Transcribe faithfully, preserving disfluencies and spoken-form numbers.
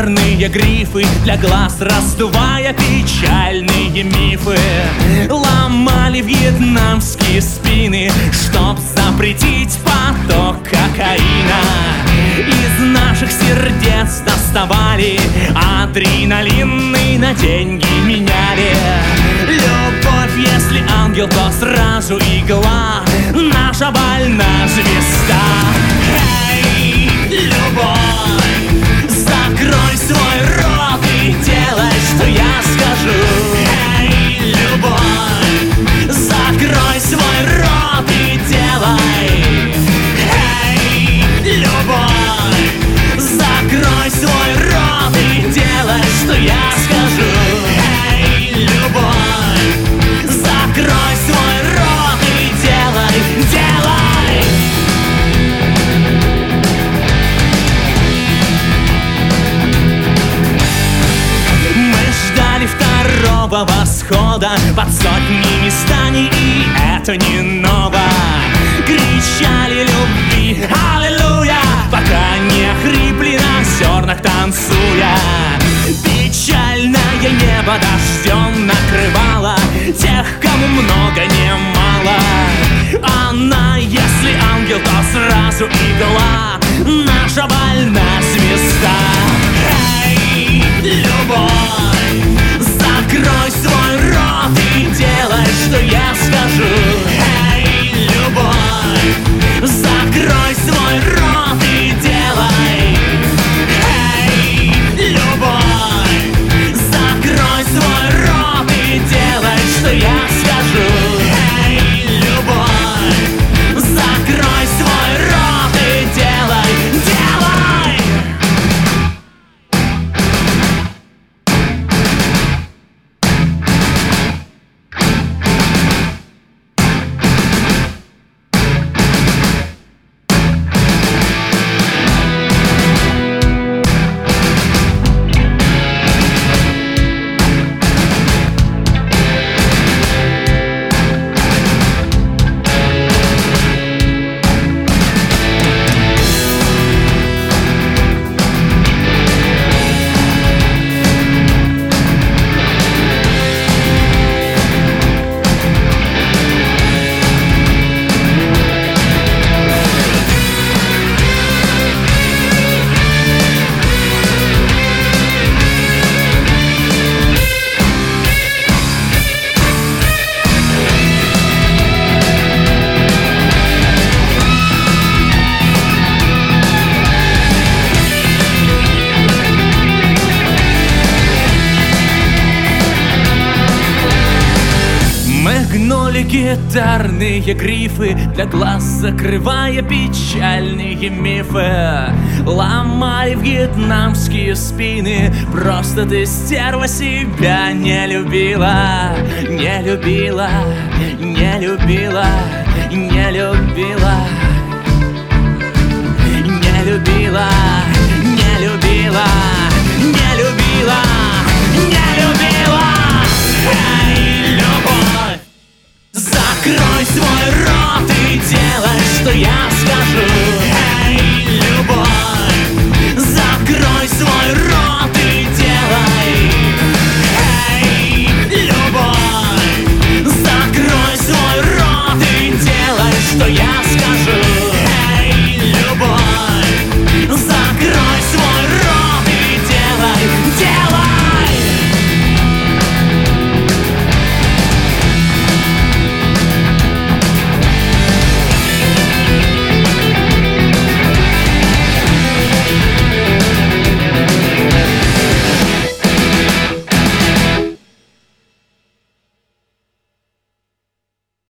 гитарные грифы, для глаз раздувая печальные мифы. Ломали вьетнамские спины, чтоб запретить поток кокаина. Из наших сердец доставали адреналин и на деньги меняли. Любовь, если ангел, то сразу игла, наша больная звезда. Эй, любовь, закрой свой рот и делай, что я скажу. Эй, любовь, закрой свой рот и делай. Эй, любовь, закрой свой рот и делай, что я скажу. Эй, любовь, закрой свой рот и делай, делай. Мы ждали второго восхода под сотнями зданий, и это не ново. Кричали любви, аллилуйя, пока не охрипли на зернах танцуя. Печальное небо дождем накрывало тех, кому много не мало. Она, если ангел, то сразу игла, наша больная звезда. Эй, любовь, закрой свой рот и делай, что я скажу. Эй, любовь, закрой свой рот и делай. Эй, любовь, закрой свой рот и делай, что я скажу. Эй, любовь, закрой свой рот и делай, делай. Гнули гитарные грифы, для глаз закрывая печальные мифы. Ломали вьетнамские спины, просто ты, стерва, себя не любила. Не любила, не любила, не любила. Не любила, не любила, не любила, не любила. Эй, любовь, закрой свой рот.